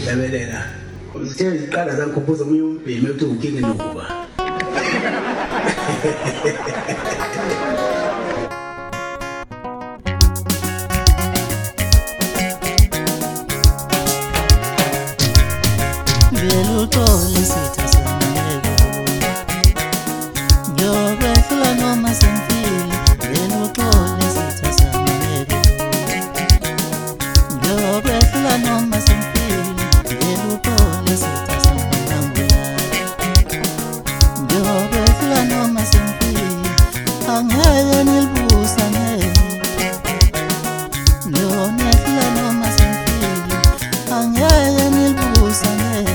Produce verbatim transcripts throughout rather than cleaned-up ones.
ngihlabelela usithe iqala zangikhumbuza umunye umbhemi uthi ukinge nokuba Belutole sitha saneleko Ngiyokwehla noma sengifile Belutole sitha saneleko Ngiyokwehla noma sengifile Belutole sitha saneleko Ngiyokwehla noma sengifile Angeke nilibusa ngeke Ngiyonehla noma sengifile Angeke nilibusa ngeke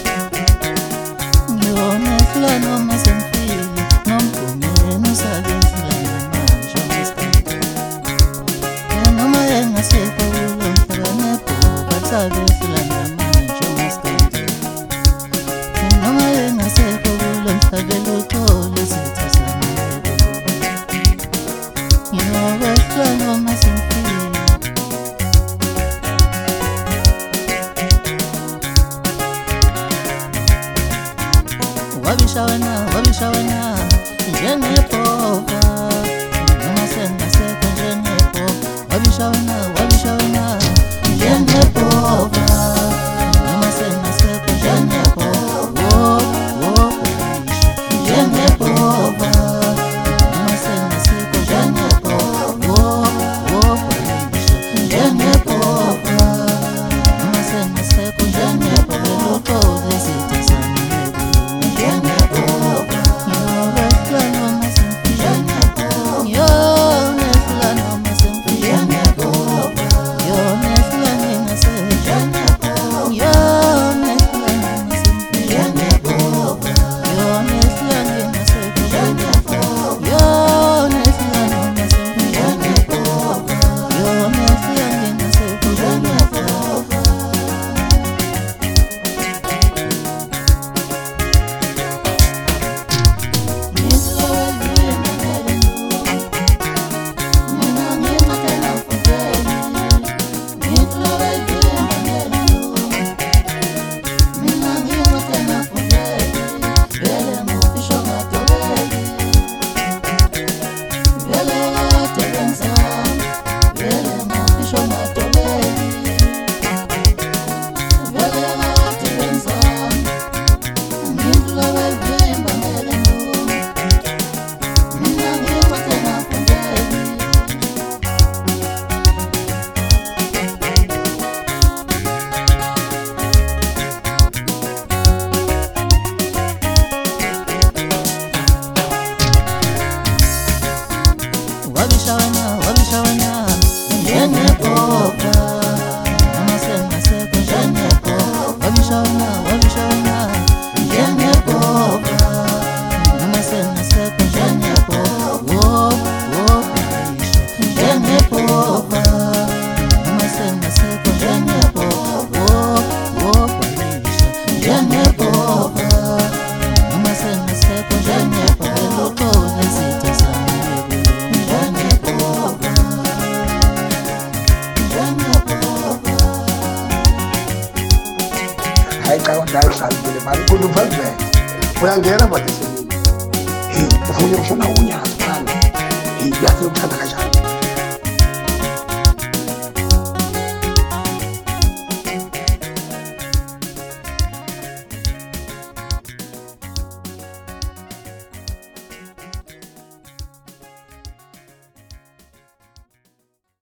Ngiyonehla noma sengifile nomgumeni usakehla namanje ngesikhathi noma engasekho kulo mhlaba nebhuka usakehla namanje ngesikhathi noma engasekho kulo mhlaba luthole sitha saneleko Ngiyowehla noma sengifile Wabishawana, wabishawana, njengepova Noma sengasekho njengepova Wabishawana, wabishawana, njengepova Noma sengasekho njengepova Oh, oh, njengepova Noma sengasekho njengepova Oh, oh, njengepova Noma sengasekho njengepova Luthole sitha saneleko Wabishawana, wabishawana, njengepova Noma sengasekho njengepova Wabishawana, wabishawana, njengepova Noma sengasekho njengepova Oh, oh, njengepova Noma sengasekho njengepova Oh, oh, njengepova Noma sengasekho njengepova Luthole sitha saneleko hayi xa ndalo salibele mali kulo velvet uyangena badesemini hey ufuna ukufuna unyazo phana hey yathi ukuthanda kanjani